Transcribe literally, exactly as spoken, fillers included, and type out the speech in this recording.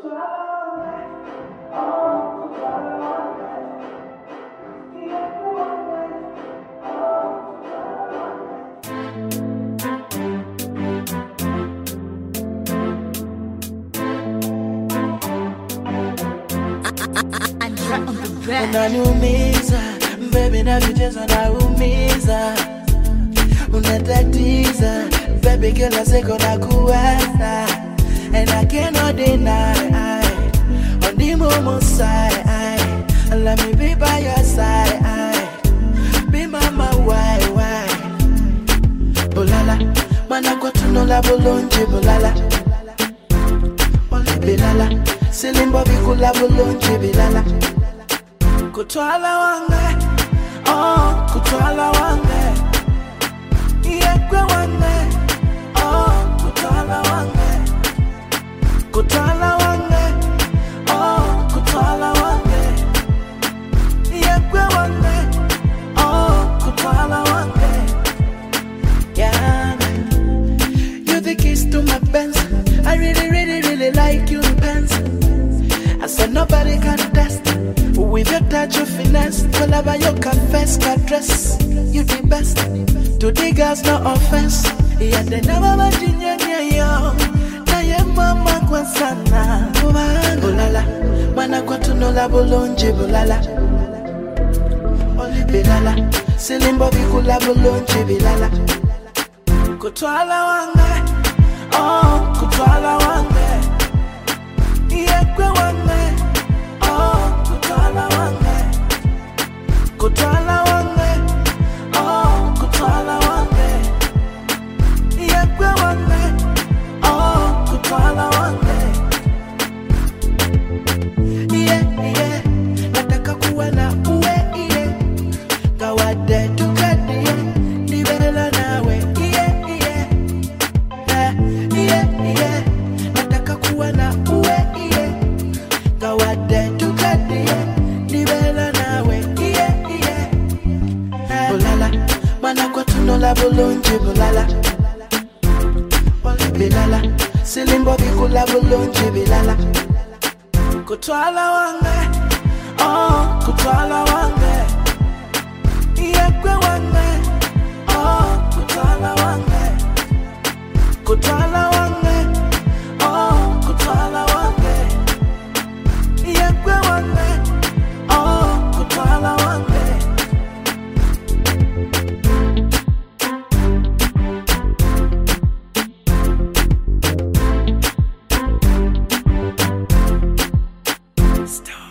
Unaniumiza, baby na vichezo naumiza. Unatatiza, baby kila siku nakuwaza. And I cannot deny, on the moment side, let me be by your side. Be mama, why, why? Bulala, mana kwa tunola bulonji bulala. Oli bilala, silimbo vikula bulonji bilala. Kutwala wange, oh, kutwala wange. Yekwe wange, oh, kutwala wange. Kutwala wange, oh, kutwala wange. Yekwe wange, oh, kutwala wange. Yeah, you're the keys to my Benz. I really, really, really like you, Benz. I said nobody can test. With your touch of finesse, whenever you confess, can dress. You the best. To the girls, no offense. Yeah, they never imagine you, yo. Na ye mama kwa sana. Bulala, mana kwa tunola bulonji bulala. Oli bilala, silimbo vikula bulonji bilala. Kutwala wange, oh, kutwala wange. Yekwe wange, oh, kutwala wange. Kutwala wange, oh, kutwala wange. Yekwe wange, oh, kutwala wange. Yeah, yeah, nataka kuwa na uwe, yeah. Kawade tukadie, nibela nawe, yeah, yeah. Yeah, yeah, yeah, nataka kuwa na uwe, yeah. Kawade tukadie, nibela nawe, yeah, yeah. Bulala, mana kwa tunola bulonji bulala. Oli bilala, silimbo vikula bulonji bilala. Kutwala wange, oh, kutwala wange. Yekwe wange, oh, kutwala wange. Kutwala wange, oh, kutwala wange. Yekwe wange, oh, kutwala wange. Stop.